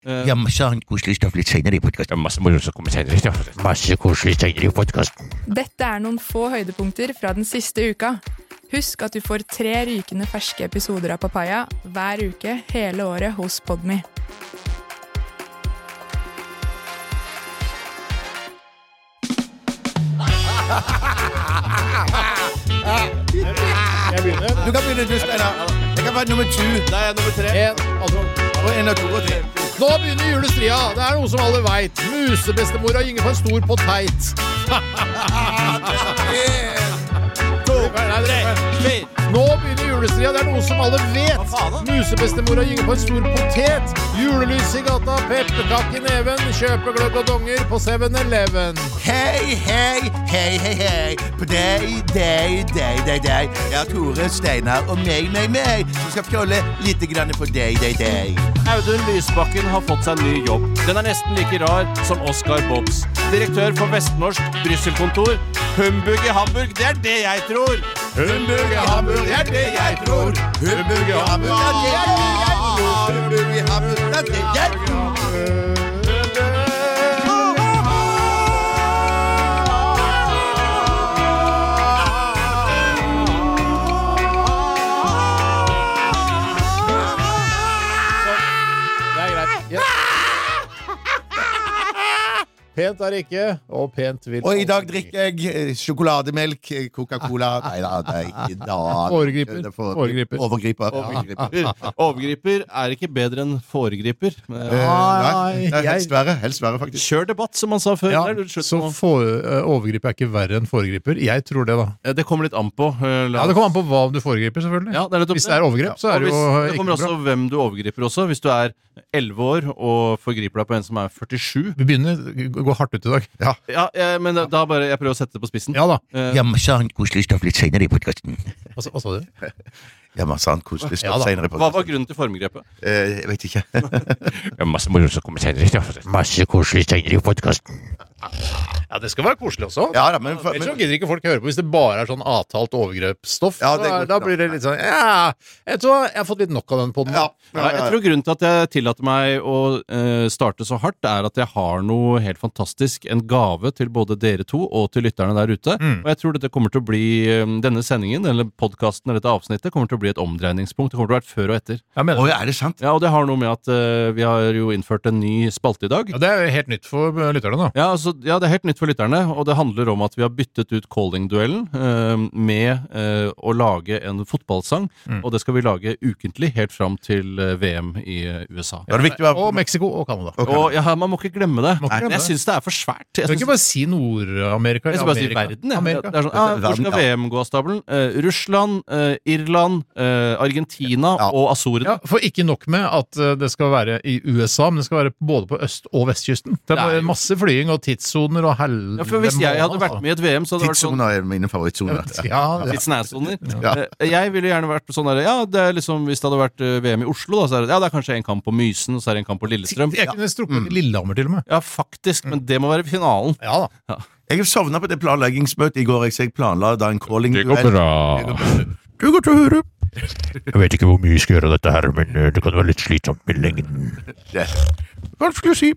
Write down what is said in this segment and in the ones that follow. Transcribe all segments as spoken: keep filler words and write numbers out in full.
Ja, masse koselig stoff litt senere i podcasten. Ja, masse moro som kommer senere i podcasten. Masse koselig senere i podcasten. Dette er noen få høydepunkter fra den siste uka. Husk at du får tre rykende ferske episoder av Papaya hver uke hele året hos Podme. Jeg begynner. Du kan begynne, du, Steinar. Jeg kan være nummer to. Nei, jeg er nummer tre. En, altså. Og en og to og tre. Nå begynner julestria. Det er noe som alle vet. Musebestemora gynger på en stor poteit. Nå begynner julestria. Det er noe som alle vet. Musebestemora gynger på en stor potet. Julelys i gata, pepperkakk i neven, kjøpe gløgg og donger på seven eleven. Hei, hei, hei, hei, hei. På deg, deg, deg, deg, deg. Jeg er Tore, Steinar og meg, meg, meg. Så skal fjolle litt grann på deg, deg, deg. Audun Lysbakken har fått seg ny jobb. Den er nesten like rar som Oscar Bobs. Direktør for Vestnorsk Brysselkontor. Humbug i Hamburg, det er det jeg tror. Humbug i Hamburg, det er det jeg tror. Humbug i Hamburg, det er det jeg tror. Humbug i Hamburg, det er det jeg tror. Pent er det ikke, og pent vil... Og i dag drikker jeg sjokolademelk, Coca-Cola. Nei, nei, i dag. Foregriper. Foregriper. Overgriper. Overgriper. Overgriper er ikke bedre enn foregriper. Nei, det er helst verre, helst verre faktisk. Kjør debatt, som man sa før. Ja, Nei, så for, uh, overgriper er ikke verre enn foregriper. Jeg tror det, da. Det kommer litt an på. Uh, ja, det kommer an på hva du foregriper, selvfølgelig. Ja, det hvis det er overgrip, så er det jo ikke bra. Det kommer også bra. Hvem du overgriper også. Hvis du er elleve år og forgriper deg på en som er førtisju. Vi begynner å gå hardt ut i dag. Ja, ja jeg, men da, da bare jeg prøver å sette det på spissen. Ja da. Uh, ja, masse koselig stoff litt senere i podcasten. Hva, hva sa du? Ja, masse koselig stoff Ja, senere i podcasten. Hva var grunnen til formgrepet? Eh, jeg vet ikke. Ja, masse moro som kommer senere i podcasten. Masse koselig senere i podcasten. Ja, det skal være koselig også. Ja, da, men... Ellers så gidder ikke folk høre på hvis det bare er sånn avtalt overgrepsstoff. Ja, det er så, godt, da da. blir det litt sånn, ja, jeg tror jeg har fått litt nok av den podden. Ja. Ja, jeg tror grunnen til at jeg tillater meg å uh, starte så hardt, er at jeg har noe helt fantastisk, en gave til både dere to og til lytterne der ute. Mm. Og jeg tror dette kommer til å bli, um, denne sendingen, eller podcasten, eller dette avsnittet, kommer til å bli et omdreiningspunkt. Det kommer til å være før og etter. Jeg mener, Å, ja, er det sant? Ja, og det har noe med at uh, vi har jo innført en ny spalte i dag. ja, det er jo helt nytt for uh, lytterne da. Ja, altså, ja, det er helt nytt for lytterne, og det handler om at vi har byttet ut calling-duellen uh, med uh, å lage en fotballsang, Mm. og det skal vi lage ukentlig helt fram til uh, V M i uh, U S A. Ja, det er viktig å være... Og Mexico og Canada. Ok. Og ja, man må ikke glemme det. Må ikke glemme jeg det. synes det er for svært. Du Jeg kan synes, ikke bare si Nord-Amerika. jeg skal bare si Amerika. verden, jeg. Amerika. Det er sånn, ja, hvor skal Verden, V ja. M gå av stabelen? Uh, Russland, uh, Irland, uh, Argentina Ja. og Azorene. Ja, for ikke nok med at uh, det skal være i U S A, men det skal være både på øst- og vestkysten. Det Det er er jo- masse flying og tidssoner og hell... Ja, for hvis jeg hadde vært med i et V M, så hadde det vært sånn Tidssoner er mine favorittsoner. Ja, det, litt snæsoner. Ja. Eh, Jeg ville gjerne vært sånn der, ja, det er liksom, hvis det hadde vært eh, V M i Oslo, da, så er det, ja, det er kanskje en kamp på Mysen, og så er det en kamp på Lillestrøm. jeg kunne strukket til Lillehammer til og med. Ja, faktisk, men det må være finalen. Ja da. Jeg sovnet på det planleggingsmøtet i går. Jeg, så jeg planla da en calling. Det går bra. Du går til å høre. Jeg vet ikke hvor mye jeg skal gjøre av dette her, men eh, det kan være litt slitsomt med lengden. Det. Hva skulle du si?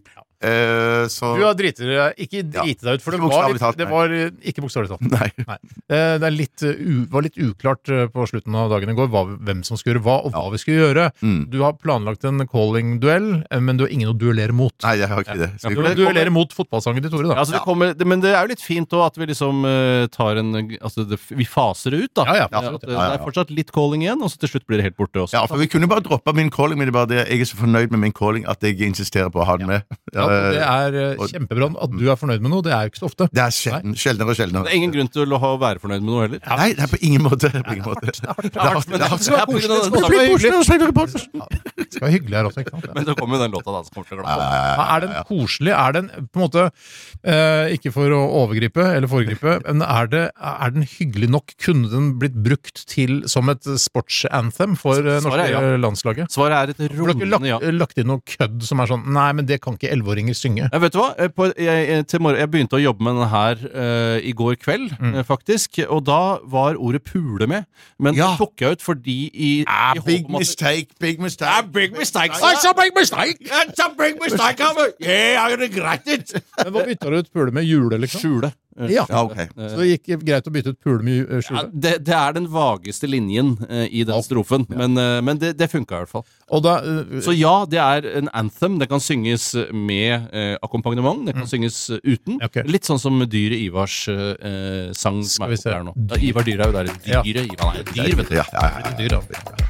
Eh, så... Du har driti deg, ikke driti deg ut, for det Ikke var bokstavelig litt, talt, det nei. var eh, ikke bokstavlig talt. Nei. Nei. Eh, Det er litt, uh, u, var litt uklart uh, på slutten av dagen i går hva, hvem som skulle gjøre hva, og hva vi skulle gjøre. Mm. Du har planlagt en calling-duell, eh, men du har ingen å duellere mot. Nei, jeg har ikke det. Så Du jeg... for vil det duellere mot fotballsangen til Tore, da. Ja, altså det kommer, det, men det er jo litt fint også at vi liksom eh, tar en, altså det, vi faser det ut da. Ja, ja, at absolutt. det, Ja, ja, det ja. er fortsatt litt calling igjen, og så til slutt blir det helt borte også. Ja, for vi kunne bare droppe min calling, men det er bare det. Jeg er så fornøyd med min calling at jeg insisterer på å ha den med. Ja, og det er uh, og- kjempebra at du er fornøyd med noe. Det er jo ikke så ofte. Det er sjelden, sjeldnere og sjeldenere. Det er ingen grunn til å ha, være fornøyd med noe heller. Nei, det er på ingen måte. Det er på ingen måte. Det er Det har vært- men det det skal være koselig, på grunn av det den skal være sangen. Det skal være hyggelig her også, ikke sant? Ja. Men så kommer jo den låta da, som kommer til å glemme. Ja, Er den koselig? Er den på en måte eh, ikke for å overgripe eller foregripe, men er, det, er den hyggelig nok? Kunne den blitt brukt til som et sportsanthem for eh, Svaret norske er ja. landslaget? Svaret er et Har dere rungende lagt, ja. lagt inn noe kødd som er sånn nei, men det kan ikke elleve tolvåringer synge. Jeg vet du hva, på, jeg, til morgen, jeg begynte å jobbe med den her uh, i går kveld, mm. uh, faktisk, og da var ordet pule med, men ja. det tok jeg ut fordi i... Ah, i big mistake, big mistake. Ah, big mistake. It's a big mistake. It's a big mistake. Yeah, I regret it. Men hva bytter du ut pule med? Jule, liksom? Skjule. Ja, ja okay. Så det gikk greit å bytte ut pule med skjule? Ja, det, det er den vageste linjen uh, i den strofen, ja. men, uh, men det, det funket i hvert fall. Og da, uh, så ja, det er en anthem. Det kan synges med uh, akkompagnement, det kan mm. synges uh, uten. Okay. Litt sånn som Dyre Ivars uh, sang som er her nå. Ja, Ivar Dyre er jo der. Dyre, ja. Ivar er dyr, vet du. Ja, ja, ja, ja. Dyr, ja.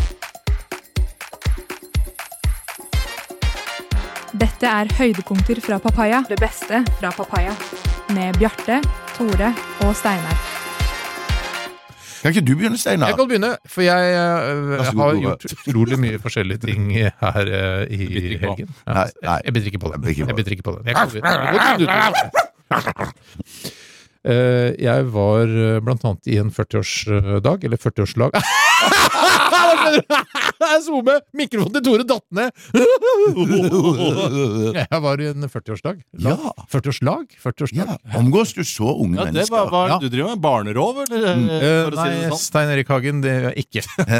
Dette er høydepunkter fra Papaya, det beste fra Papaya, med Bjarte, Tore og Steinar. Kan ikke du begynne, Steinar? Jeg kan begynne, for jeg, uh, jeg har gjort utrolig mye forskjellige ting her uh, i helgen. Ja, nei, nei. Jeg biter ikke på det. Jeg biter ikke på det. Jeg, kan, uh, jeg var blant annet i en førti-årsdag, eller førti-årslag. Jeg zoome! Mikrofonen til Tore datt ned. Jeg var i en førti-årsdag. Ja. førti-årslag? førti-årsdag. Ja. Omgås du så unge ja, det mennesker? Var, var ja. Du driver med barnerov, eller? Mm. For å Nei, si det sånn. Stein Erik Hagen, det er jeg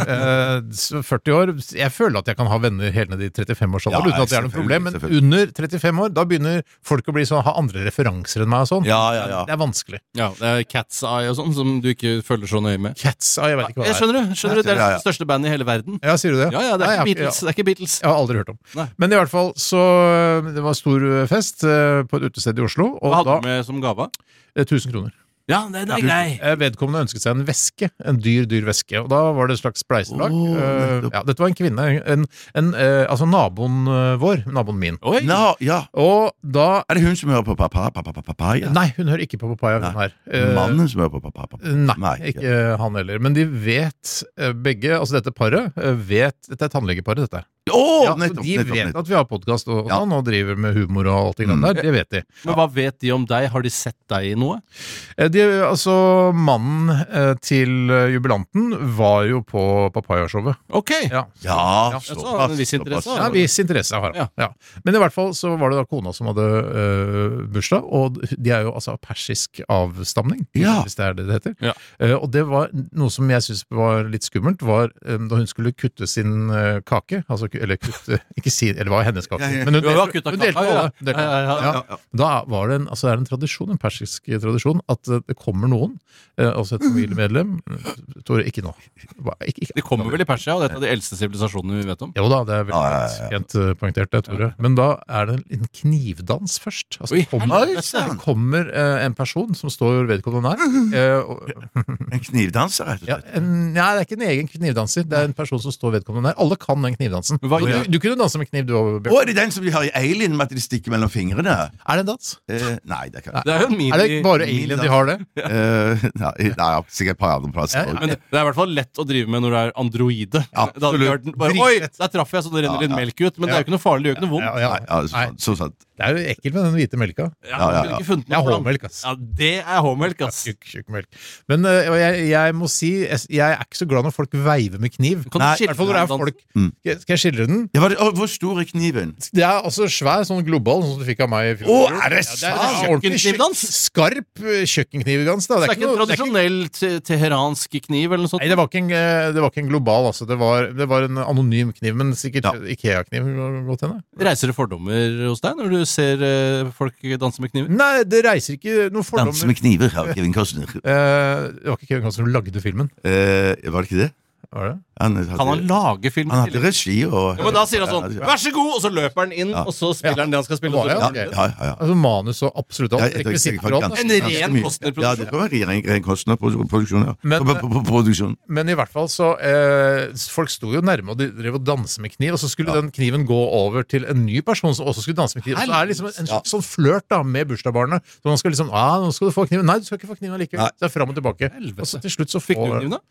ikke. førti år, jeg føler at jeg kan ha venner helt ned i trettifem-årsalderen, ja, uten at det er noe problem, men under trettifem år, da begynner folk å bli sånn, ha andre referanser enn meg og sånn. Ja, ja, ja. Det er vanskelig. Ja, det er Cat's Eye og sånn, som du ikke følger så nøye med. Cat's Eye, jeg vet ikke hva det er. Jeg skjønner du, skjønner du, det er det største bandet i hele verden. Ja, sier du det? Ja, ja, det er, Nei, ikke, Beatles, det er ikke Beatles. Jeg har aldri hørt om. Nei. Men i hvert fall, så det var stor fest på et utested i Oslo. Og hva hadde da, du med som gave? tusen kroner. Ja, det er grei. Vedkommende ønsket seg en veske, en dyr, dyr veske, og da var det et slags spleiselag. Oh, uh, ja, dette var en kvinne, en, en, uh, altså naboen vår, naboen min. Oi. No, ja. Og da... Er det hun som hører på pappa, pappa, pappa, papaya? Nei, hun hører ikke på papaya, hun her. Uh, Mannen som hører på pappa, pappa? Nei, nei ikke ja. han heller. Men de vet, uh, begge, altså dette paret, uh, vet, dette er tannlegeparet, dette. Oh, ja, nettopp, de nettopp, vet nettopp. at vi har podcast og, ja. og driver med humor og alt det mm. der, det vet de. Men hva vet de om deg? Har de sett deg i noe? De, altså, mannen eh, til jubilanten var jo på Papaya-showet. Ok! Ja, ja, ja så, så en viss interesse. Ja, en viss interesse har han. Ja. Ja. Men i hvert fall så var det da kona som hadde uh, bursdag, og de er jo altså persisk avstamning, ja. hvis det er det det heter. Ja. Uh, og det var noe som jeg synes var litt skummelt, var um, da hun skulle kutte sin uh, kake, altså eller kutte, ikke si, eller hva er hennes kake? Ja, ja. Men hun, hun, delte, hun delte på alle. Delte. Ja, ja, ja, ja. Da var det en, altså det er en tradisjon, en persisk tradisjon, at det kommer noen, eh, altså et familiemedlem, Tore, ikke nå. Ikke, ikke, det kommer vel i Persia, og dette er de eldste sivilisasjonene vi vet om. Jo da, det er veldig ah, ja, ja. pent uh, poengtert det, Tore. Men da er det en knivdans først. Altså, det kommer, det kommer uh, en person som står vedkommende nær. Uh, og, en knivdanser, rett og slett? Ja, en, ja, det er ikke en egen knivdanser, det er en person som står vedkommende nær. Alle kan den knivdansen. Hva, du, du kunne danse med kniv, du òg, Bjørn. Å, er det den som de har i Alien, med at de stikker mellom fingrene? Er det en dans? Eh, nei, det er ikke det. Er, mini, er det bare Alien de har det? Uh, nei, nei, sikkert et par andre plasser. Ja, men det er i hvert fall lett å drive med når du er androide. Ja, absolutt. Bare, oi, der traff jeg, så det renner litt melk ut. Men det er jo ikke noe farlig, det gjør ikke noe vondt. Ja, ja, ja, så, så, så, så. Det er jo ekkelt med den hvite melka. Ja, ja, ja. Ikke funnet det er H-melk, ass. Ja, det er H-melk, ass. Tjukk, tjukk melk. Men uh, jeg, jeg må si, jeg, jeg er ikke så glad når folk veiver med kniv. Kan Nei, i hvert fall når det er folk. Mm. Skal jeg skildre den? Ja, det, hvor stor er kniven? Det er altså svær, sånn global, sånn som du fikk av meg i fjor. Å, er det sant? Ja, det er kjøkkenknivdans? Skarp kjøkkenknivdans, da. Det er, det er ikke en tradisjonell te teheransk kniv, eller noe sånt? Nei, det var ikke en, det var ikke en global, altså. Det var, det var en anonym kniv, men sikkert ja. Ikea-kniv. Godt henne. Reiser det fordommer hos deg når du ser uh, folk danse med kniver? Nei, det reiser ikke noen fordommer. Danse med kniver av Kevin Costner. Uh, det var ikke Kevin Costner som lagde filmen. Uh, var det ikke det? Var det? Han, hadde, kan han lage film? Han hadde regi og... Ja, men da sier han sånn, vær så god, og så løper han inn, ja. og så spiller han det han skal spille. Ja, ja, ja, ja. Altså manus og absolutt alt. Ja, jeg, en ren Costner-produksjon. Ja, det kan være en ren Costner-produksjon, ja. Men, produksjon. Men i hvert fall så, eh, folk sto jo nærme og de drev og danse med kniv, og så skulle ja. den kniven gå over til en ny person som også skulle danse med kniv. Og så er det liksom en, en ja. sånn flørt da, med bursdagsbarnet. Så man skal liksom, ah, nå skal du få kniven. Nei, du skal ikke få kniven likevel. Så det er frem og tilbake. Helvete. Og så til slutt så fikk du kniven da?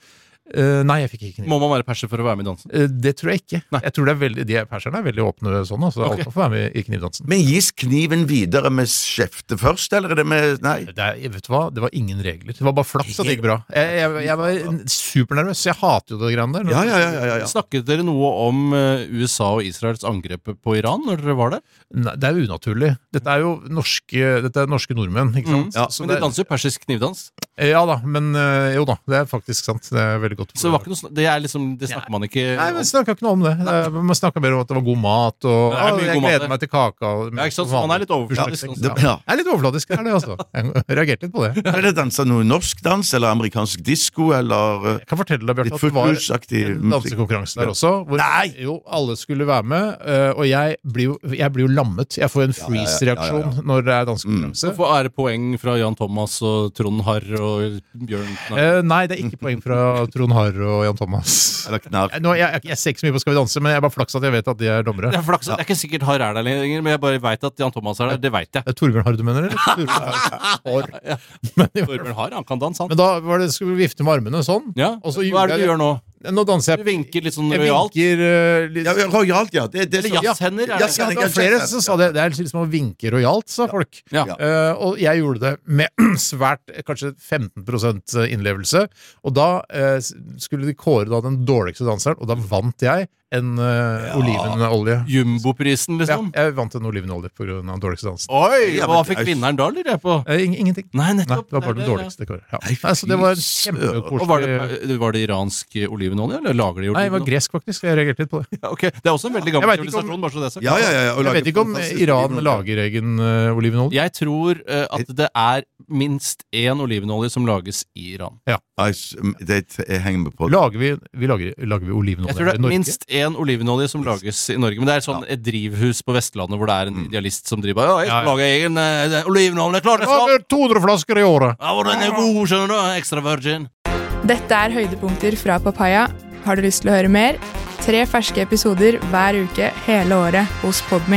Uh, nei, jeg fikk ikke knivdans. Må man være perser for å være med i dansen? Uh, det tror jeg ikke. Nei. Jeg tror det er veldig, de perserne er veldig åpne sånn, så okay. Alt må få være med i knivdansen. Men gis kniven videre med skjefte først, eller er det med, nei? Det er, vet du hva, det var ingen regler. Det var bare flaks at det gikk bra. Jeg, jeg, jeg var supernervøs, jeg hater jo det greiene der. Ja, ja, ja, ja, ja. Snakket dere noe om U S A og Israels angrep på Iran når dere var der? Nei, det er jo unaturlig. Dette er jo norske, dette er norske nordmenn, ikke sant? Mm. Ja, så men det danser jo persisk knivdans? Ja da, men jo da, det er faktisk sant. Det er veldig godt. Så det var ikke noe, det er liksom, det snakker man ikke Nei, men snakker ikke noe om det. Man snakker mer om at det var god mat, og ah, jeg gleder meg til kaka. Og, ja, ikke sant, så man er litt overfladisk. Det, ja. Jeg er litt overfladisk, er det altså. Jeg reagerte litt på det. Er det danset noe norsk dans, eller amerikansk disco, eller jeg kan fortelle deg, Bjørte, at det var en dansekonkurranse der også, hvor Nei! jo alle skulle være med, og jeg blir jo, jeg blir jo lammet. Jeg får en freeze-reaksjon ja, ja, ja, ja. Når det er dansekonkurranse. Mm. Er det poeng fra Jan Thomas og Trond Harr og Bjørn Knarr? Eh, nei, det er ikke poeng fra Trond Harr og Jan Thomas. Nå, jeg, jeg, jeg ser ikke så mye på Skal vi danse, men jeg er bare flaks at jeg vet at de er dommere. Det er flaks at, det er ikke sikkert Harr er der lenger, men jeg bare vet at Jan Thomas er der. Det vet jeg. Det er Torbjørn Harr du mener, eller? Harr. Ja. Torbjørn Harr, han kan danse, han. Men da var det, skulle vi vifte med armene sånn. Ja, og så hva er det du gjør nå? Nå danser jeg. Du vinker litt sånn jeg rojalt. Vinker, uh, litt... Ja, rojalt, ja. Det, det, Eller jazzhender. Ja, ja, ja, det var flere som sa det. Det er liksom å vinke rojalt, sa folk. Ja. Uh, og jeg gjorde det med svært, kanskje femten prosent innlevelse. Og da uh, skulle de kåre da den dårligste danseren, og da vant jeg en uh, ja. olivenolje. Jumbo-prisen, liksom? Ja, jeg vant en olivenolje på grunn av den dårligste dansen. Oi! Hva fikk vinneren da, lurer jeg på? Uh, ingenting. Nei, nettopp. Nei, det var bare det dårligste kåret. Ja. Nei, så det var kjempekoselig. Var det, var det iransk olivenolje, eller lager de olivenolje? Nei, det var gresk faktisk. Jeg reagerte litt på det. Ja, ok. Det er også en veldig gammel sivilisasjon, bare så det er ja, ja, ja, jeg vet ikke om Iran lager egen uh, olivenolje. Jeg tror uh, at det er minst én olivenolje som lages i Iran. Ja. Det henger med på det. Lager vi, vi lager, lager vi olivenolje Jeg tror det er minst én olivenolje som lages i Norge. Men det er sånn et drivhus på Vestlandet hvor det er en idealist som driver ja, jeg skal ja, ja. lage egen uh, olivenolje. Klart jeg skal! Ja, to hundre flasker i året. Ja, og den er god, skjønner du. Extra virgin. Dette er høydepunkter fra Papaya. Har du lyst til å høre mer? Tre ferske episoder hver uke hele året hos Podme.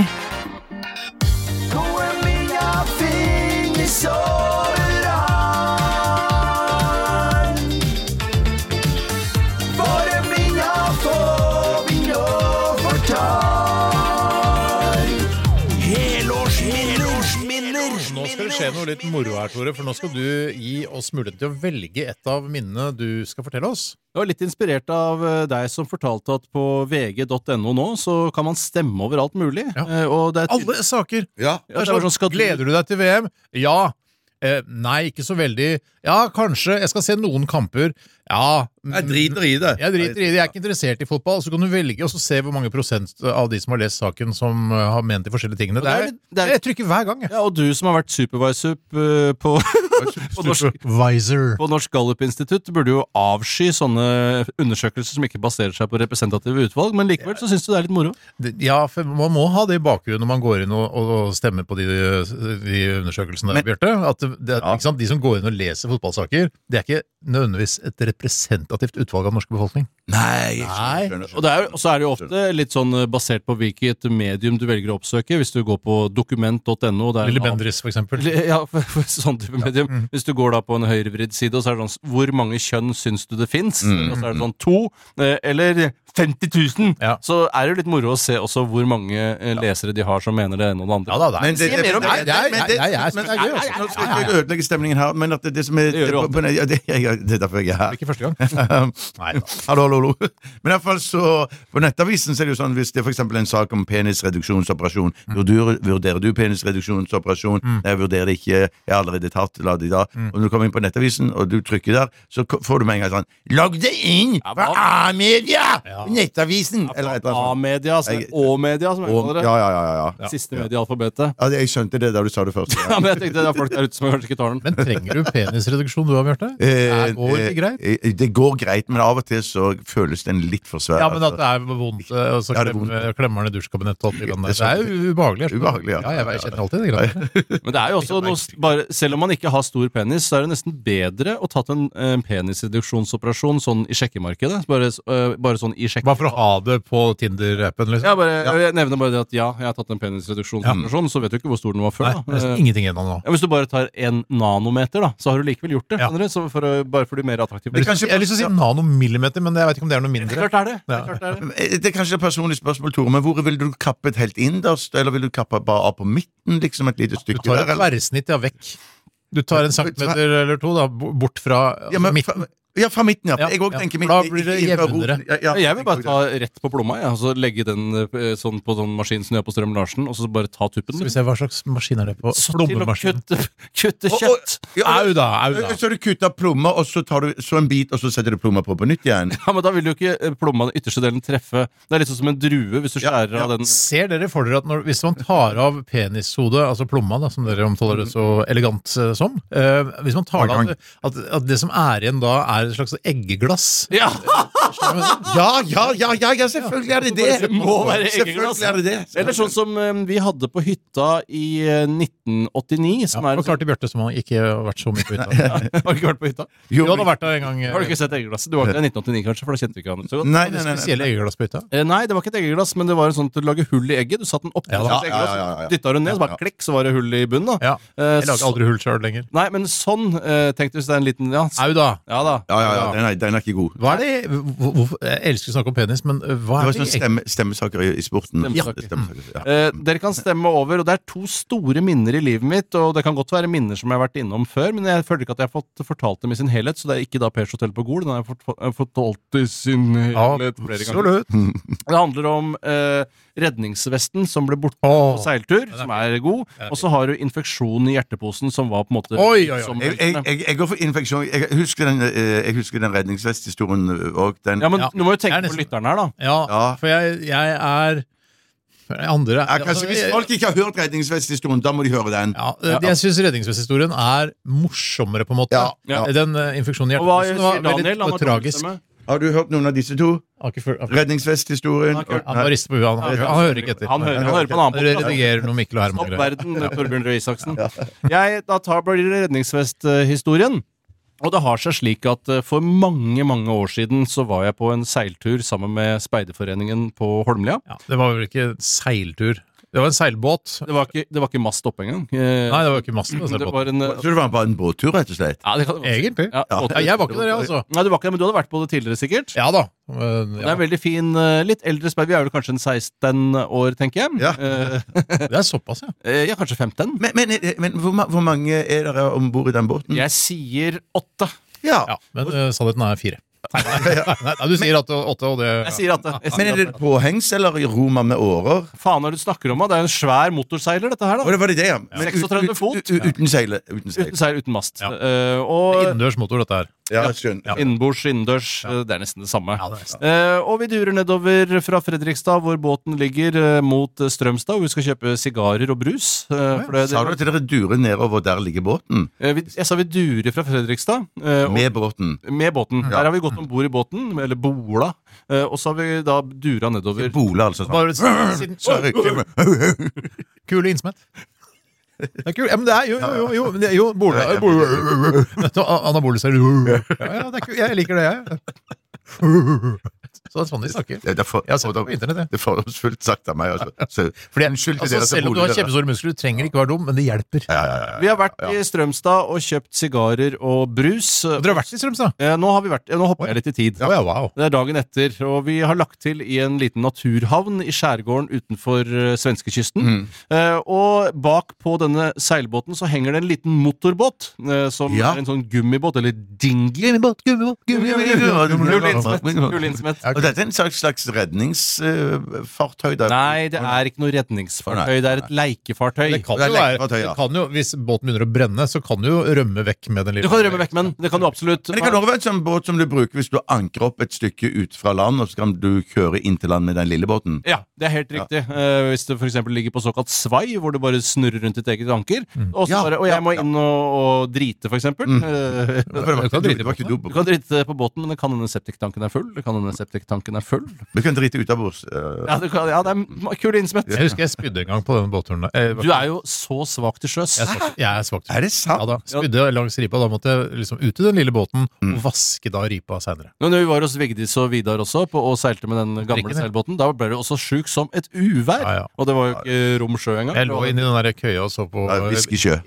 Nå skal det skje noe litt moro her, Tore, for nå skal du gi oss mulighet til å velge et av minnene du skal fortelle oss. Jeg var litt inspirert av deg som fortalte at på v g punktum n o nå så kan man stemme over alt mulig. Ja. Og det er alle saker! Ja. Ja, det er sånn, gleder du deg til V M? Ja. Eh, nei, ikke så veldig. Ja, kanskje. Jeg skal se noen kamper. Ja. Jeg driter i det. Jeg driter i det. Jeg er ikke interessert i fotball. Så kan du velge og så se hvor mange prosent av de som har lest saken som har ment de forskjellige tingene. Det er, det er, jeg trykker hver gang. Jeg. Ja, og du som har vært supervisor på, på, norsk, på Norsk Gallup-institutt burde jo avsky sånne undersøkelser som ikke baserer seg på representative utvalg, men likevel så synes du det er litt moro. Ja, for man må ha det i bakgrunnen når man går inn og, og stemmer på de, de undersøkelsene der, Bjørte. At det, ja. Ikke sant? De som går inn og leser fotballsaker, det er ikke nødvendigvis et representativt utvalg av norsk befolkning. Nei, Nei. Og, det er, og så er det jo ofte litt sånn basert på hvilket medium du velger å oppsøke. Hvis du går på dokument punktum n o Lille Bendriss, for eksempel. Ja, for, for sånn type medium. Ja. Mm. Hvis du går da på en høyrevridd side, og så er det sånn hvor mange kjønn syns du det finnes? Mm. Og så er det sånn to, eller femti tusen. Ja. Så er det jo litt moro å se også hvor mange lesere de har som mener det ene og det andre. Ja, da, men det, det, det, det, det, det, nå skal jeg ikke ødelegge stemningen her, men at det, det som er det, på, på, det, jeg, det er derfor jeg er her. Ikke første gang. Nei, hallo, hallo, hallo. Men i hvert fall så på Nettavisen så er det jo sånn, hvis det er for eksempel en sak om penisreduksjonsoperasjon, mm. vurderer, vurderer du penisreduksjonsoperasjon? Mm. Nei, jeg vurderer det ikke, jeg har allerede tatt, la det da. Mm. Og når du kommer inn på Nettavisen, og du trykker der, så får du med en gang sånn, logg det inn fra A-media! Ja. Nettavisen! Ja, eller et eller annet. A-media, altså Å-media, som jeg kaller det. Ja, ja, ja, ja, ja. Siste media i alfabetet. Ja, jeg skjønte det da du sa det først. Ja, men jeg tenkte det er folk der ute som kanskje ikke tar den. Men trenger du penisreduksjon du har, Bjørte? Det går ikke greit? Eh, det går greit, men av og til så føles den litt for svær. Ja, men at det er vondt, og så klemmer, klemmer den i dusjkabinettet opp i den der. Det er jo ubehagelig. Ubehagelig, ja. Ja, jeg kjenner alltid det greit. Men det er jo også noe, bare, selv om man ikke har stor penis, så er det nesten bedre å tatt en, en penisreduksjonsoperasjon sånn i sjekkemarkedet. Bare, uh, bare sånn i sjekkemarkedet. Bare for å ha det på Tinder-appen, liksom? Ja, bare, ja. Jeg nevner bare det at ja, jeg har tatt en penisreduksjonsoperasjon, ja. Så vet du ikke hvor stor den var før. Nei, det er ingenting igjen nå. Ja, hvis du bare tar en nanometer, da, så har du likevel gjort det. Ja. Så for å, bare for å bli mer attraktiv. Jeg har lyst til til å si nanomillimeter, men jeg vet ikke om det er noe mindre. Klart er det. Det er, klart er det. Det er kanskje et personlig spørsmål, Tore, men hvor vil du kappe et helt innerst, eller vil du kappe bare av på midten, liksom et lite stykke Du tar et der? tverrsnitt, ja, vekk. Du tar en centimeter eller to, da, bort fra Ja, men, midten. Ja, fra midten, ja. Ja, Jeg også ja. tenker For da blir det jevnere. Ja, ja. Jeg vil bare ta rett på plomma, ja, og så legge den eh, sånn på sånn maskin som gjør på Strøm Larsen, og så bare ta tuppen. Skal vi se, hva slags maskin er det på? Så til å Plommemaskin. kutte, kutte Og- kjøtt. og- ja, Au da, au da. Så du kutter plommer, og så tar du så en bit, og så setter du plommer på på nytt igjen? Ja, men da vil jo ikke eh, plomma, den ytterste delen, treffe. Det er litt sånn som en drue, hvis du skjærer av den. Ser dere for dere at når, hvis man tar av penishodet, altså plomma, da, som dere omtaler det så elegant eh, som, eh, hvis man tar det av, at, at det som er igjen da, er et slags eggeglass. Ja! Ja, ja, ja, ja, ja, selvfølgelig er det det! Det må være eggeglass. Selvfølgelig er det det. Eller sånn som eh, vi hadde på hytta i eh, nitten åttini, som Ja, er forklart til Bjørte som har ikke vært så mye på hytta. Har du ikke vært på hytta? Du hadde vært der en gang. Har du ikke sett eggeglasset? Du var ikke der i nitten åttini, kanskje, for da kjente vi ikke hverandre så godt. Nei, Nei, nei, det nei, nei. spesielle eggeglass på hytta? Eh, nei, det var ikke et eggeglass, men det var en sånn at du lager hull i egget. Du satt den oppi Ja, et da. slags eggeglass, Ja, ja, ja, ja. dytta den ned, så bare klikk, så var det hull i bunnen. da. Ja. Eh, Jeg lager så- aldri hull sjøl lenger. Nei, men sånn eh, tenkte hvis det er en liten ja, s- Au da. ja da. Ja, ja, ja, den er, den er ikke god. Hva er det hvor- hvorfor- Jeg elsker å snakke om penis, men uh, hva Det er var det sånn stemme, stemmesaker i, i sporten. Stemmesaker. Stemmesaker, ja. Eh, dere kan stemme over, og det er to store minner i livet mitt, og det kan godt være minner som jeg har vært innom før, men jeg føler ikke at jeg har fått fortalt dem i sin helhet, så det er ikke da Pers Hotel på Gol, den har jeg fått- jeg har fortalt i sin helhet flere ganger. Absolutt. Det handler om eh, redningsvesten som ble borte Åh. på seiltur, som er god, og så har du infeksjon i hjerteposen, som var på en måte Oi, oi, oi. som- Jeg, jeg, jeg, jeg går for infeksjon. Jeg husker den, eh, jeg husker den redningsvesthistorien og den Ja, men Ja. nå må du Det er tenke på nesten- lytteren her, da. Ja, Ja. for jeg, jeg er for jeg andre ja, kanskje Hvis folk ikke har hørt redningsvesthistorien, da må de høre den. ja, det- Jeg syns redningsvesthistorien er morsommere, på en måte. Ja, ja. Den uh, infeksjonen i Og hva hjerteposen sier var Daniel? veldig Han har tragisk. dårlig stemme. Har du hørt noen av disse to? Har ikke følt- Redningsvesthistorien? Han har ikke hørt- Han bare rister på huet. Han, han hører ikke etter. Han hører, han hører på en annen Han podcast. redigerer noe Mikkel og Stopp Herman-greier. verden, Torbjørn Røe Isaksen. Jeg, da tar bare redningsvesthistorien. Og det har seg slik at eh, for mange, mange år siden så var jeg på en seiltur sammen med Speiderforeningen på Holmlia. Ja, det var vel ikke seiltur. Det var en seilbåt. Det var ikke, det var ikke mast oppe engang. Eh, Nei, det var ikke masse på det seilbåten. var en... Så det var bare en båttur, rett og slett? Ja, det kan, Egentlig. Ja, Ja, jeg var ikke der, jeg, altså. Nei, du var ikke der, men du hadde vært på det tidligere, sikkert. Ja da. Uh, Det ja. er en veldig fin, eh, litt eldre speid. Vi er vel kanskje en seksten år, tenker jeg. Ja. Eh, Det er såpass, ja. eh, ja, kanskje femten. Men, men, men hvor, ma- hvor mange er dere om bord i den båten? Jeg sier åtte. Ja. ja men uh, sannheten er fire. Nei, nei, nei, du sier at åtte, og det Jeg sier åtte. Jeg sier Men er det åtte. påhengs eller i Roma med årer? Faen er det du snakker om, da? Det er jo en svær motorseiler, dette her, Å, da. det var det det, ja. Men ut- seksogtredve ut- fot. ut- ut- Uten seile. Uten seil. Uten seil, uten mast. Ja. Eh, og Innendørs motor, dette her. Ja, skjønner. innenbords, innendørs. eh, Det er nesten det samme. Ja, det er nesten. Eh, og vi durer nedover fra Fredrikstad, hvor båten ligger, eh, mot eh, Strømstad, hvor vi skal kjøpe sigarer og brus. Eh, for det, Sa du det, at dere durer nedover, der ligger båten? eh, vi, jeg sa vi durer fra Fredrikstad. eh, og, Med båten? med båten. Ja. Der har vi gått om bord i båten, eller bola. eh, og så har vi da dura nedover. Bole, altså. Bare siden, Sorry. Kule innsmett. Det er kul. Ja, men det er jo, jo, jo, jo, men det er jo bole, bole. Anabole ser ja, ja, det er kul. Jeg liker det, jeg. Så det er sånn de snakker. Det er for, Jeg har sett det på internett, jeg. det er fordomsfullt sagt av meg. Altså. Så, Fordi, unnskyld til altså, dere som selv om du bor har der. kjempestore muskler, du trenger ikke være dum, men det hjelper. Ja, ja, ja, Vi har vært i Strømstad og kjøpt sigarer og brus. Dere har vært i Strømstad? Eh, nå, har vi vært, ja, nå hopper jeg litt i tid. Ja, ja, wow. Det er dagen etter, og vi har lagt til i en liten naturhavn i skjærgården utenfor uh, svenskekysten. Mm. Eh, og bak på denne seilbåten så henger det en liten motorbåt, eh, som Ja. er en sånn gummibåt, eller dinghy. Gummibåt, gummibåt, Gulinsmett. gummibåt. Gulinsmett. Og dette er en slags, slags redningsfartøy? Uh, Nei, det er ikke noe redningsfartøy, det er et leikefartøy. Det kan Det er jo være, lekkefartøy, ja. det kan jo, hvis båten begynner å brenne, så kan du jo rømme vekk med den lille. Du kan rømme vekk med den, det kan du absolutt. Men det kan også være en sånn båt som du bruker hvis du anker opp et stykke ut fra land, og så kan du kjøre inn til land med den lille båten. Ja, det er helt riktig. Eh, hvis det for eksempel ligger på såkalt svai, hvor du bare snurrer rundt ditt eget anker, og, så Ja, bare, og jeg ja, må ja. inn og, og drite, for eksempel. Eh, For det var Du kan ikke, drite det var ikke Du dop. kan drite på båten, men det kan hende septiktanken er full. Det kan hende septiktanken melketanken er full. Du kan drite ut av bords. Uh. Ja, du kan, ja, det er kul innsmett. Jeg husker jeg spydde en gang på denne båtturen. Jeg, du er jo så svak til sjøs. Jeg er svak, jeg er svak til sjøs. Er det sant? Ja da, spydde langs ripa, da måtte jeg liksom ut i den lille båten mm. og vaske da ripa senere. Når vi var hos Vigdis og Vidar også på, og seilte med den gamle Rikken, seilbåten, da ble det også sjuk som et uvær. Ja, ja. Og det var jo ikke rom sjø engang. Jeg lå inn i den der køya og så på Viskesjø.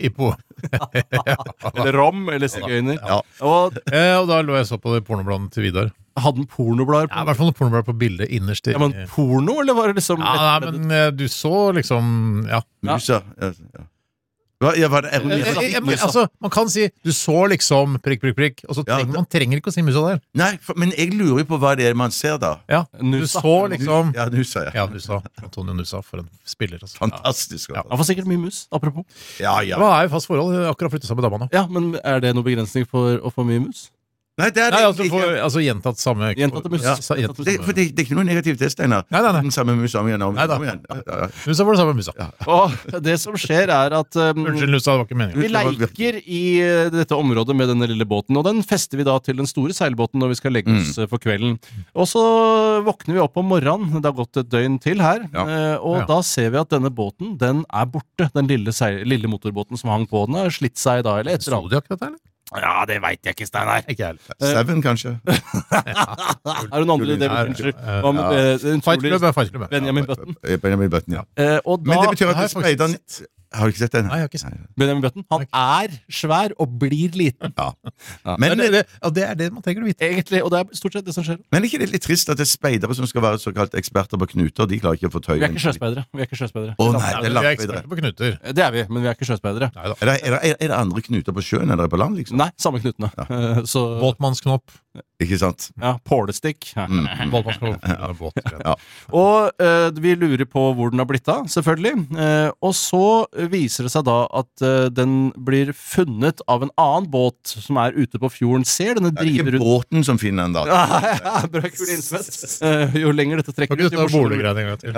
Eller rom, eller sigøyner. Ja. Og, eh, og da lå jeg så på det pornobladene til Vidar. Hadde den pornoblader på? Ja, i hvert fall noen pornoblader på bildet innerst i. Ja, men porno, eller var det liksom... Ja, nei, men du så liksom, ja. Musa, ja, ja. Hva, ja, var det jeg, jeg, jeg, altså, man kan si, du så liksom prikk, prikk, prikk, og så trenger ja, man trenger ikke å si musa der. Nei, for, men jeg lurer på hva det er man ser da. Ja, du så liksom... Ja, Nusa, ja. Ja, Nusa. Antonio Nusa, for en spiller. Altså. Fantastisk. Ja. Han får sikkert mye mus, apropos. Ja, ja. Hva er jo fast forhold? Akkurat flyttet seg med dama nå. Ja, men er det noen begrensning for å få mye mus? Nei, det er nei, altså, for, altså gjentatt samme Gjentatte mus. Ja. Det, for det, det er ikke noe negativt det, Steinar. Nei, nei, nei. Den samme musa om igjen. Om, nei, om igjen. Ja, ja, ja. Musa var det samme musa. Ja. Og det som skjer er at um, Unnskyld, Musa, det var ikke meningen. Vi leker i dette området med denne lille båten, og den fester vi da til den store seilbåten når vi skal legge oss mm. for kvelden. Og så våkner vi opp om morgenen, det har gått et døgn til her, ja. og ja. Da ser vi at denne båten, den er borte. Den lille, seil, lille motorbåten som hang på den har slitt seg da, eller etter. Så du akkurat det, eller? Ja, det vet jeg ikke, Steinar. Ikke heller. Seven, kanskje? ja. Er det noen andre det vi finner? Om Fightklubb er fightklubb. Benjamin Button. Benjamin Button, ja. Eh, og da, men det betyr at du speideren... Har du ikke sett den? Nei, jeg har ikke sett den. Benjamin Button, han er svær og blir liten. Ja. Ja. Men, men det, ja, det er det man trenger å vite. Egentlig, og det er stort sett det som skjer. Men er ikke det litt trist at det er speidere som skal være såkalt eksperter på knuter, de klarer ikke å få tøy? Vi er ikke sjøspeidere. Vi er ikke sjøspeidere. Å nei, det er vi er eksperter på knuter. Det er vi, men vi er ikke sjøspeidere. Er det, er, det, er det andre knuter på sjøen enn det er på land, liksom? Nei, samme knutene. Ja. Så... Båtmannsknopp. Ikke sant? Ja, pålestikk. Mm. ja. Båt, ja. Og uh, vi lurer på hvor den har blitt av, selvfølgelig. Uh, og så viser det seg da at uh, den blir funnet av en annen båt som er ute på fjorden. Ser denne driver rundt. Det er ikke båten som finner den da. Ja, ja, bra kul innsmett. Uh, jo lenger dette trekker ut, jo morsommere.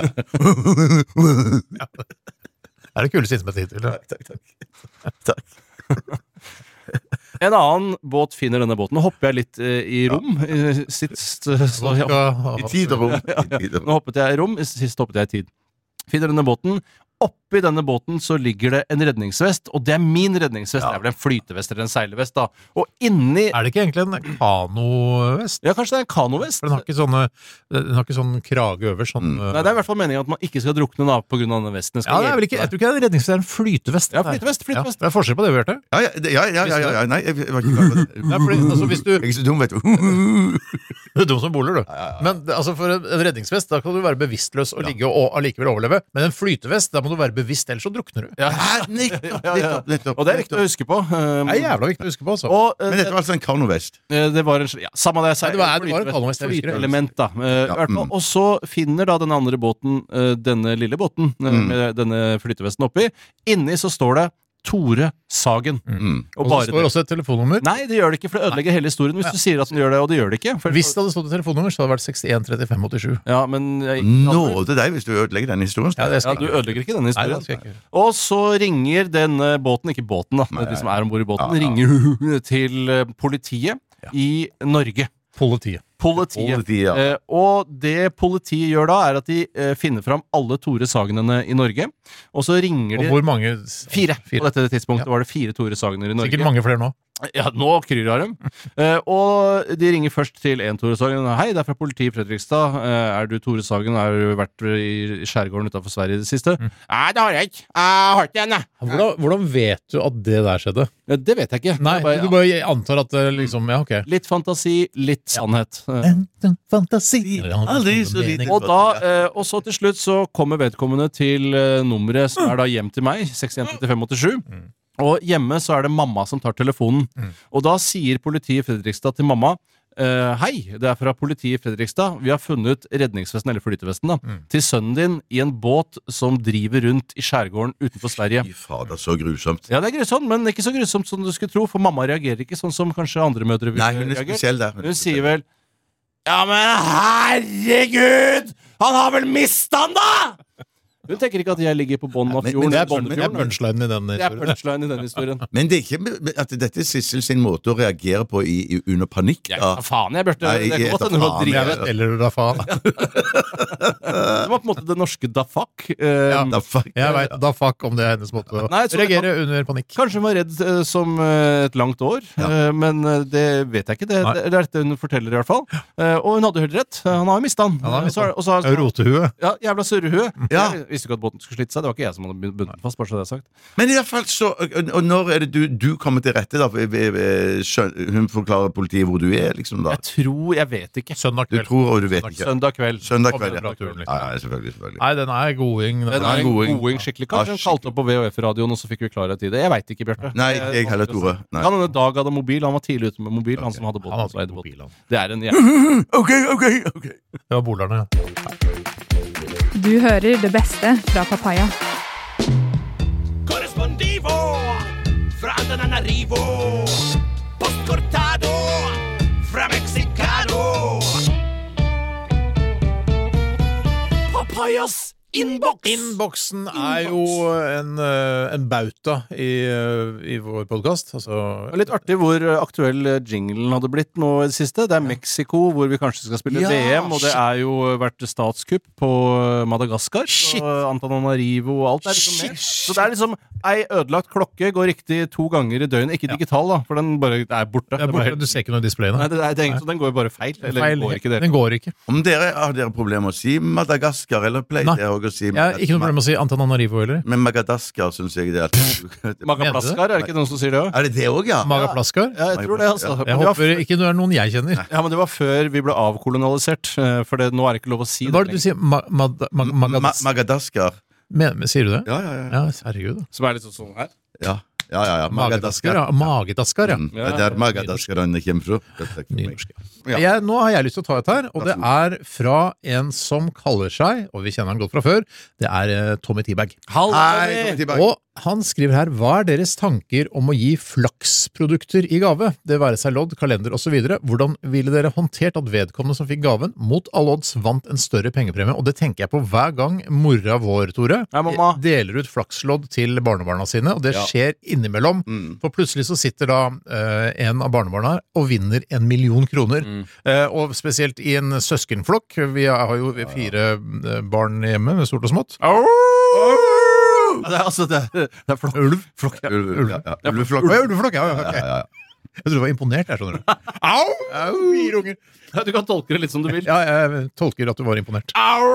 Ja. Det er det kuleste innsmett hittil. Takk, takk, takk. Takk. En annen båt finner denne båten. Nå hopper jeg litt uh, i rom. Ja. Sist, uh, så, ja. I tid og rom. Ja, ja. Nå hoppet jeg i rom, sist hoppet jeg i tid. Finner denne båten. Oppi denne båten så ligger det en redningsvest, og det er min redningsvest. Ja. Det er vel en flytevest eller en seilvest, da. Og inni... Er det ikke egentlig en kanovest? Ja, kanskje det er en kanovest. For den har ikke sånne, den har ikke sånn krage over, sånn... Mm. Nei, det er i hvert fall meningen at man ikke skal drukne da, på grunn av denne vesten. Ja, det er vel ikke, jeg tror ikke det er en redningsvest, det er en flytevest. Ja, flytevest, flytevest. Ja, det er forskjell på det, vi hørte. Ja, ja, ja, ja, ja, ja, ja. Nei, jeg var ikke klar på det. Nei, fordi, altså, hvis du... Jeg er ikke så dum, vet du. Du er dum som boler, du. Ja, ja, ja. Men altså, for en, en redningsvest, da kan du være bevisstløs og ligge og allikevel overleve. Men en flytevest, da må du være bevisst, ellers så drukner du. Ja, nettopp, nettopp, nettopp. Og det er viktig å huske på. Um, det er jævla viktig å huske på, altså. Og, uh, Men dette var altså en kanovest? Det var en, ja, samme det jeg sier. Det var, det var en kanovest, jeg husker det. Element, da. Uh, ja, mm. Og så finner da den andre båten, uh, denne lille båten, uh, mm. med denne flytevesten oppi. Inni så står det Tore Sagen. Mm. Og, og så står det også et telefonnummer? Nei, det gjør det ikke, for det ødelegger hele historien hvis ja. Du sier at den gjør det, og det gjør det ikke. For, hvis det hadde stått et telefonnummer, så hadde det vært sekstien trettifem åttisju. Ja, men... Jeg, Nåde deg hvis du ødelegger den historien. Ja, ja, du ødelegger ikke denne historien. Nei, ikke. Og så ringer denne båten, ikke båten da, nei, de som er ombord i båten, ja, ja. ringer til politiet ja. I Norge. Politiet. Politiet. Politiet ja. eh, og det politiet gjør da, er at de eh, finner fram alle Tore Sagenene i Norge. Og så ringer de... Og hvor mange? Fire. fire. På dette tidspunktet ja. Var det fire Tore Sagener i Norge. Sikkert mange flere nå. Ja, nå kryr av dem. eh, og de ringer først til en Tore Sagen. Hei, det er fra politiet i Fredrikstad. Eh, er du Tore Sagen? Har du vært i skjærgården utenfor Sverige i det siste? Mm. Nei, det har jeg ikke. Jeg har ikke en, jeg. Hvordan, hvordan vet du at det der skjedde? Ja, det vet jeg ikke. Nei, bare, du bare antar at det liksom, ja, ok. Litt fantasi, litt sannhet. En fantasi. Aldri så lite. Og da, eh, og så til slutt så kommer vedkommende til eh, nummeret som er da hjem til meg, sekstien trettifem åttisju. Mm. Og hjemme så er det mamma som tar telefonen. Mm. Og da sier politiet i Fredrikstad til mamma Uh, hei, det er fra politiet i Fredrikstad. Vi har funnet redningsvesten, eller flytevesten da, mm. til sønnen din i en båt som driver rundt i skjærgården utenfor Sverige. Fy fader, så grusomt. Ja, det er grusomt, men ikke så grusomt som du skulle tro, for mamma reagerer ikke sånn som kanskje andre mødre vil reagere. Nei, hun er spesiell der. Hun, hun sier vel, ja, men herregud, han har vel mistet han da! Hun tenker ikke at jeg ligger på bånd av Men- fjorden. men det er- bånd av Det er fjorden. punchline i den Det er historien. punchline i den historien. Men det er ikke at dette er Sissel sin måte å reagere på i, i, under panikk. Jeg Da. tar faen, jeg, Bjørte. Nei, Det jeg kan godt tar hende du var faen, drivet. jeg- Eller da faen. Det var på en måte det norske da fuck. Eh, Ja. Da fuck. Jeg vet da fuck om det er hennes måte å Nei, så det reagere under panikk. Kanskje hun var redd eh, som eh, et langt år, eh, men eh, det vet jeg ikke. Det, Nei. det, det er dette hun forteller, i hvert fall. Eh, og hun hadde jo helt rett. Han har jo mistet han. Han har mistet Og så- og så har- Rotehue. Ja, jævla surrehue. Ja. Jeg visste ikke at båten skulle slitte seg. Det var ikke jeg som hadde bundet den fast, bare så det er sagt. Men i hvert fall så Og og når er det du, du kommer til rette, da? For, eh, eh, skjøn- Hun forklarer politiet hvor du er, liksom, da? Jeg tror Jeg vet ikke. Søndag Du kveld. tror, og du vet ikke. Søndag kveld. Søndag Kom kveld, igjen, ja. bra turen, liksom. Ja, ja, selvfølgelig. selvfølgelig. Nei, den er goding. Den er er en goding. goding skikkelig. Kanskje Ja, hun kalte opp på V H F-radioen, og så fikk vi klarhet i det. Jeg veit ikke, Bjarte. Nei, Det er jeg heller, vanskelig å Tore. si. Nei. Kan hende Dag hadde mobil. Han var tidlig ute med mobil, han som hadde båten. Han som eide hadde båten. mobil, han. Det er en jævla OK, OK, ok Det var bolerne. Du hører det beste fra Papaya. Correspondivo fra Antananarivo. Postcortado fra Mexicano. Papayas innboks. Innboksen er jo en, eh, en bauta i, eh, i vår podkast. Altså, Det er litt artig hvor aktuell jinglen hadde blitt nå i det siste. Det er Mexico, hvor vi kanskje skal spille Ja, V M, og det er jo vært statskupp på Madagaskar. Shit. Og Antananarivo og alt er liksom med. Så det er liksom ei ødelagt klokke, går riktig to ganger i døgnet. Ikke digital, da, for den bare er borte. det er borte, du ser ikke noe i displayene. Nei, det er, det er, så den går bare feil. Eller Feil. går ikke det. Den går ikke. Om dere Har dere problemer med å si Madagaskar, eller pleier Nei. dere også å si Jeg har ikke noe problem med å si Antananarivo heller. Men Madagaskar syns jeg det er Magaplaskar, er det ikke noen som sier det òg? Er det det òg, ja? Magaplaskar? Ja, jeg tror det, altså. Men Jeg det var håper ikke det er noen jeg kjenner. Ja, men det var før vi ble avkolonialisert, eh, for det, nå er det ikke lov å si Hva er det det du sier? Ma ma ma Ma Magadas- Madagaskar. Men- men Sier du det? Ja, ja, ja. Ja, herregud. Som er litt sånn sånn her. ja. Ja, ja, ja. Magadaskar, ja. Magadaskar, ja. Mm. Det er Magadaskarene kommer fra. Dette er ikke for meg. Nynorsk, Ja. Jeg, nå har jeg lyst til å ta et her, og det er fra en som kaller seg, og vi kjenner han godt fra før, det er eh, Tommy Teabag. Hei, kom tilbake. Og han skriver her, hva er deres tanker om å gi flaksprodukter i gave? Det være seg lodd, kalender og så videre. Hvordan ville dere håndtert at vedkommende som fikk gaven, mot alle odds vant en større pengepremie? Og det tenker jeg på hver gang mora vår, Tore, Hei, mamma. deler ut flakslodd til barnebarna sine, og det Ja. skjer innimellom. Mm. For plutselig så sitter da eh, en av barnebarna her og vinner en million kroner. Mm. Eh, og spesielt i en søskenflokk. Vi har jo fire eh, barn hjemme, med stort og smått. Ja, det er altså det er, det er flokk. Ulv. Flokk, ja. Ulv, ja, ja. Ulveflokk. Å, ja, ulveflokk, ja, ja, ok. Ja, ja, ja. Jeg trodde du var imponert der, skjønner du. Au! Au, fire unger. Ja, du kan tolke det litt som du vil. Ja, jeg tolker at du var imponert.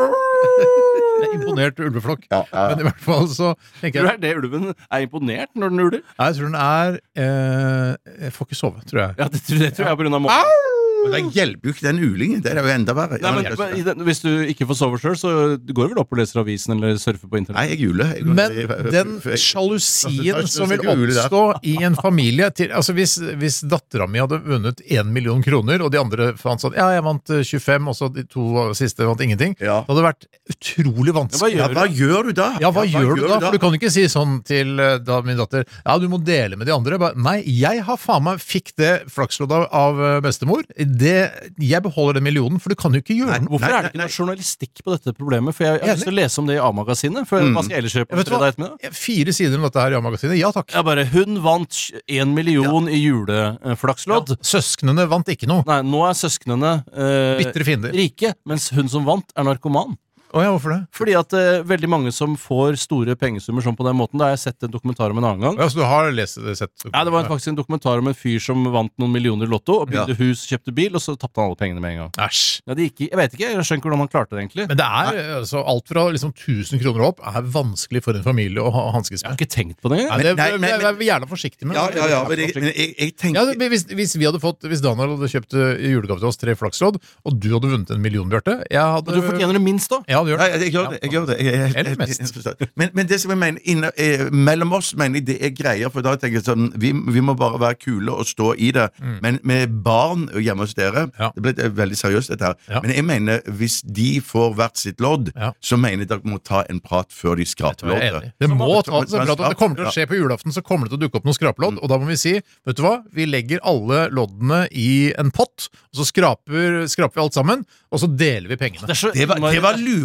Det er imponert ulveflokk. Ja, ja. Men i hvert fall så tenker Tror jeg du er det ulven er imponert når den uler? Nei, jeg tror den er eh, Jeg får ikke sove, tror jeg. Ja, det tror, det tror jeg er på grunn av måten. Men det hjelper jo ikke den ulingen. Det er jo enda verre. Nei, Ja, men, jeg- men i den, hvis du ikke får sove sjøl, så går du vel opp og leser avisen eller surfer på internett? Nei, jeg juler. Jeg- Men jeg- den jeg- sjalusien som vil Jeg- jeg- jeg- oppstå i en familie til, altså Hvis, hvis dattera mi hadde vunnet én million kroner, og de andre fant sånn Ja, jeg vant eh, tjuefem, og så de to siste vant ingenting, Ja. det hadde vært utrolig vanskelig. Ja, hva gjør du da? Ja, hva gjør du da? For du kan ikke si sånn til eh, da min datter Ja, du må dele med de andre. Bare, nei, jeg har faen meg fikk det flaksloddet av eh, bestemor. Det, jeg beholder den millionen, for du kan jo ikke gjøre noe. Hvorfor Nei, er det ikke nei, noe journalistikk på dette problemet? For jeg, jeg har lyst til å lese om det i A-magasinet. For Mm. hva skal jeg ellers gjøre på Vet du hva? fredag ettermiddag? Fire sider om dette her i A-magasinet. Ja takk. Jeg bare, Hun vant én million i juleflakslodd. Søsknene vant ikke noe. Nei, nå er søsknene eh, Bitre fiender. rike, mens hun som vant, er narkoman. Å ja, hvorfor det? Fordi at eh, veldig mange som får store pengesummer sånn på den måten, det har jeg sett en dokumentar om en annen gang. Ja, så du har lest det, sett Ja, Det var faktisk en dokumentar om en fyr som vant noen millioner i lotto, og bygde Ja. hus, kjøpte bil, og så tapte han alle pengene med en gang. Æsj. Ja, det gikk, i- jeg vet ikke, jeg skjønner ikke hvordan han klarte det egentlig. Men det er altså, alt fra liksom tusen kroner opp er vanskelig for en familie å ha- hanskes Jeg har med. ikke tenkt på det Ja, engang. det, Nei, men- jeg er gjerne forsiktig med Ja, det. ja, ja, men jeg, men jeg, jeg tenker Ja, det- hvis, hvis vi hadde fått Hvis Daniel hadde kjøpt eh, i julegave til oss tre flakslodd, og du hadde vunnet en million, Bjarte jeg hadde, Og du fortjener det minst, da. Ja, du gjør Nei, det. jeg gjør det. Jeg gjør det. Jeg er helt, Eller helt, mest. helt forstått. men, men det som jeg mener inne, eh, mellom oss mener jeg det er greier, for da tenker jeg sånn vi, vi må bare være kule og stå i det. Men med barn hjemme hos dere Ja. Det ble eh, veldig seriøst, dette her. Ja. Men jeg mener hvis de får hvert sitt lodd, Ja. så mener jeg dere må ta en prat før de skraper Jeg er loddet. enig. Det må Så- tas en prat, og det kommer til å skje på julaften, så kommer det til å dukke opp noen skrapelodd, og da må vi si, vet du hva, vi legger alle loddene i en pott, og så skraper, skraper vi alt sammen, og så deler vi pengene. Det, er så, Det var, det var lurere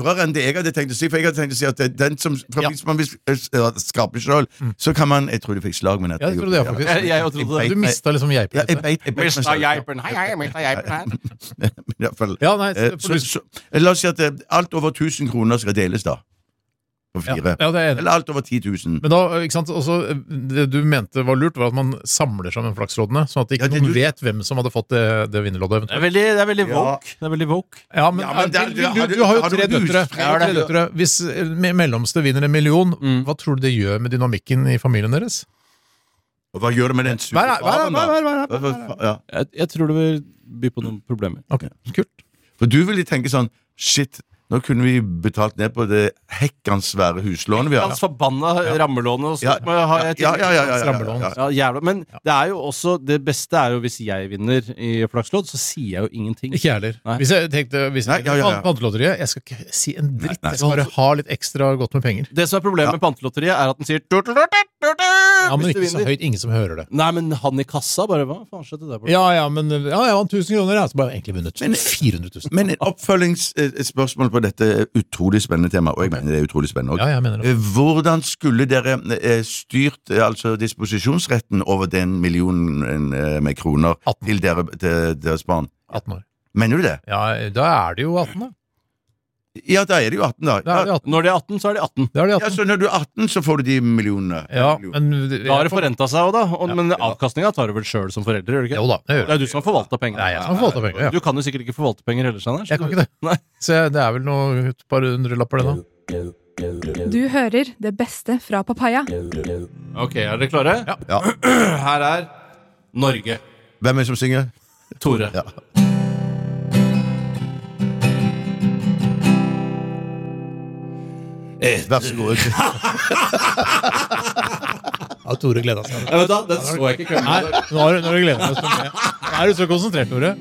lurere enn det jeg hadde tenkt å si, for jeg hadde tenkt å si at det, den som, for hvis man vil skape selv, mm. så kan man, jeg tror det fikk slag med dette. Jeg tror det, faktisk. Jeg, jeg, jeg, jeg, du mistet liksom geipen. Ja, jeg beit, jeg beit mistet geipen. Hei, hei, jeg mistet geipen her. I hvert fall. Ja, nei, så, så, la oss si at alt over tusen kroner skal deles da. På fire. Ja, ja, eller alt over ti tusen. Men da, ikke sant, også, det du mente var lurt, var at man samler sammen flaksloddene, sånn at ikke ja, noen du... vet hvem som hadde fått det, det vinnerloddet. Det er veldig, det er veldig woke. Ja. Det er veldig woke. Ja, men, ja, men det, du, du, du, du har jo tre døtre. Ja, tre døtre. Hvis mellomste vinner en million, mm. hva tror du det gjør med dynamikken i familien deres? Og hva gjør det med den superfaren da? Jeg, jeg tror det vil by på noen problemer. Ok, kult. For du vil tenke sånn, shit, nå kunne vi betalt ned på det hekkans svære huslånet vi har. Hans forbanna ja. rammelånet og sånt. Ja, ja, ja, ja, ja, ja, ja, ja. ja jævla. Men det er jo også, det beste er jo hvis jeg vinner i flakslodd, så sier jeg jo ingenting. Ikke heller. Hvis jeg tenkte, hvis jeg ja, ja, ja. pantelotteriet, jeg skal ikke si en dritt, nei, nei. Jeg skal bare ha litt ekstra godt med penger. Det som er problemet ja. med pantelotteriet er at den sier ja, men ikke så høyt, ingen som hører det. Nei, men han i kassa bare, hva faen skjedde det der? Ja, ja, men ja, jeg vant tusen kroner, jeg har bare egentlig vunnet fire hundre tusen. Men et oppfølgingsspørsmål på dette utrolig spennende tema, og jeg mener det er utrolig spennende også. Ja, jeg mener det. Hvordan skulle dere styrt altså disposisjonsretten over den millionen med kroner atten til dere, til deres barn? atten år. Mener du det? Ja, da er det jo atten da. Ja, da er det jo atten da. Da er det atten. Når det er atten, så er det atten. Det er det atten. Ja, så når du er atten, så får du de millionene. Ja, men... Da har det forrentet seg også da, og, ja, men avkastningen tar du vel selv som foreldre, gjør du ikke? Jo da, det gjør det. Det er du som har forvaltet penger. Nei, jeg som har forvaltet penger, ja. Du kan jo sikkert ikke forvalte penger heller, Anders. Jeg kan ikke det. Nei. Så det er vel noe et par hundrelapper det da. Du hører det beste fra Papaya. Ok, er dere klare? Ja. ja. Her er Norge. Hvem er det som synger? Tore. Ja. Eh, Vær så god. Ja, Tore gleder seg. Ja, vet du, den så jeg ikke Nei, nå har du gledet deg. Nå er du så konsentrert, Tore.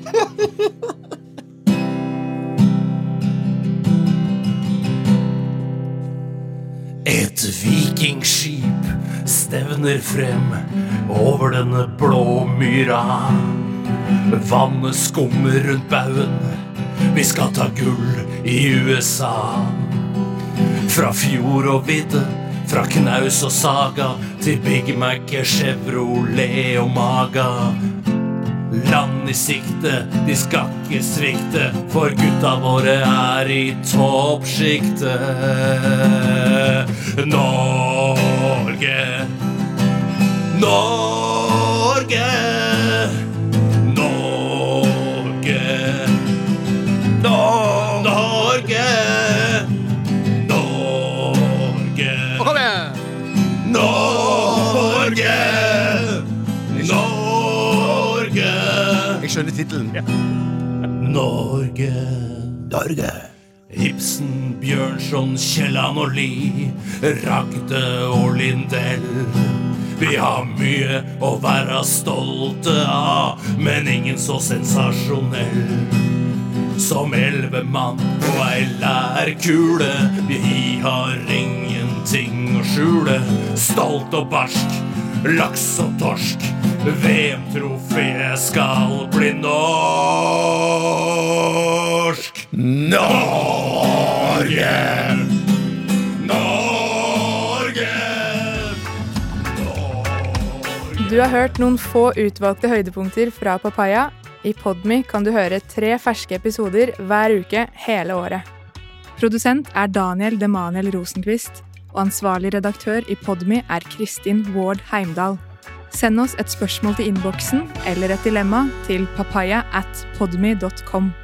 Et vikingskip stevner frem over denne blå myra. Vannet skummer rundt bauen. Vi skal ta gull i U S A. Fra fjord og vidde, fra knaus og saga, til Big Mac, Chevrolet og Maga. Land i sikte, de skal ikke svikte, for gutta våre er i toppskikte. Norge, Norge, Norge, Norge. Norge, Norge. Jeg skjønner titelen. Ja. Norge, Norge. Ibsen, Bjørnson, Kielland og Lie, Ragde og Lindell. Vi har mye å være stolte av, men ingen så sensasjonell. Som elleve mann på ei lærkule, vi har ingenting å skjule. Stolt og barsk, laks og torsk, V M-trofé skal bli norsk. Norge, Norge, Norge. Du har hørt noen få utvalgte høydepunkter fra Papaya. I Podme kan du høre tre ferske episoder hver uke hele året. Produsent er Daniel Demaniel Rosenqvist, og ansvarlig redaktør i Podme er Kristin Ward Heimdal. Send oss et spørsmål til innboksen eller et dilemma til papaya at podme punktum com.